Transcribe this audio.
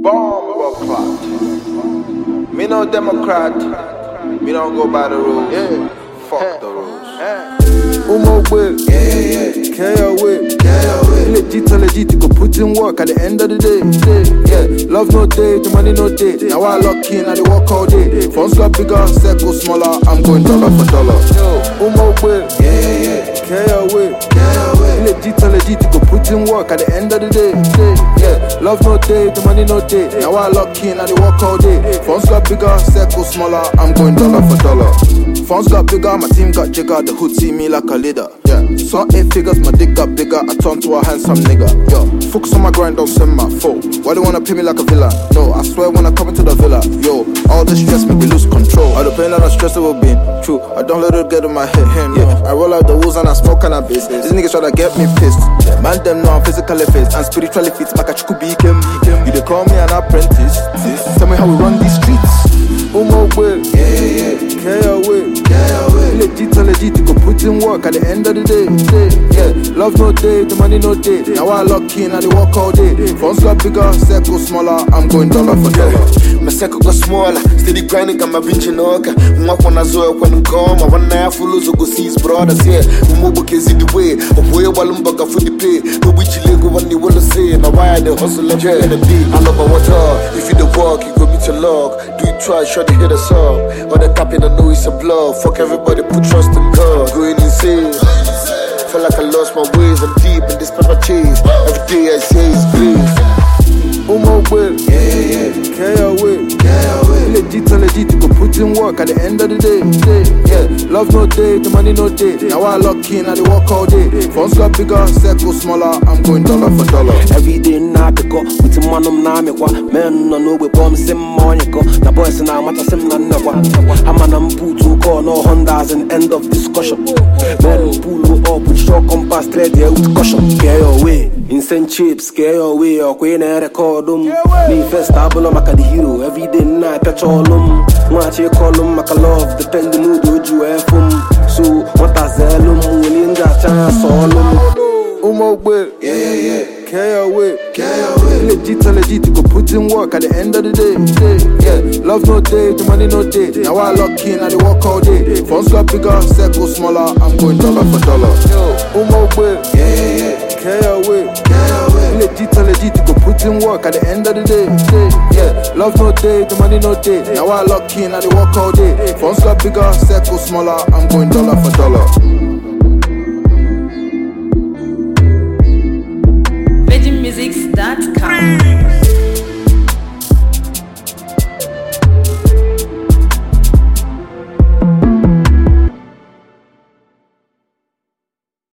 Bomb clock. Me no Democrat. Me don't go by the rules. Yeah. Fuck the rules. Umo whip, KO whip, legit, go put in work at the end of the day. Yeah, love no day, the money no day. Now I lock in, I work all day. Phones got bigger, circle smaller. I'm going dollar for dollar. Umo whip, KO whip, legit, go put in work at the end of the day. Yeah, love no day, the money no day. Now I lock in, I work all day. Phones got bigger, circle smaller. I'm going dollar for dollar. Phones got bigger, my team got jigger. The hood see me like a leader. Yeah, saw 8 figures, my dick got bigger. I turn to a handsome nigga. Yo, focus on my grind, don't send my phone. Why they wanna pay me like a villain? No, I swear when I come into the villa. Yo, all the stress make me lose control. All the pain and the stress it will be true. I don't let it get in my head. Yeah, I roll out the woods and I smoke cannabis. These niggas try to get me pissed. Man, them know I'm physically fit and spiritually fit. Like a chukubi kem. You they call me an apprentice. Tell me how we run these streets. Umo whip, KO whip, legit, go put in work at the end of the day. Yeah, love no day, the money no day. Now I lock in, I work all day. Phones got bigger, circle smaller. I'm going dollar for dollar. My circle got smaller, steady grinding, got my binge in order. Mwakwana zoe when I'm gone, my one night full of go see his brothers here. Umubu kezi the way, of way walumbaga for the pay. No which lego when you wanna say, now why the hustle and in the beat. I love my water, if you the walk, you go meet your log. Do it try, sure to hit a song. All the capping, I know it's a blog. Fuck everybody, put trust in God. Going insane. Feel like I lost my ways, I'm deep in this paper chase. Every day I say it's grace. Umo whip, KO whip, legit, go put in work at the end of the day. Yeah, love no day, the money no day. Now I lock in, I work all day. Phones got bigger, circle smaller. I'm going dollar for dollar. Every day na pick up with him on na me kwa. Men no know we bomb sim money go. Na boys na mata sim na never. I'm an pull call no Hondas and end of discussion. Men pull up with short compass thread here with caution. Scare away, insane chips, scare away. Or queen and record. Me first stable, I'm a hero. Every day night, catch all them. Watch you call them, make a love. Depend the mood, would you have them? So, what a zellum, willing that chance, all them. Umo whip, KO whip, legit, go put in work at the end of the day. Yeah, love no day, the money no day. Now I lock in, I work all day. Phones got bigger, circle smaller. I'm going dollar for dollar. Umo whip, KO whip, legit, go put in work at the end of the day. Yeah, love no day, the money no day. Now I lock in, I work all day. Phones got bigger, circle smaller. I'm going dollar for dollar.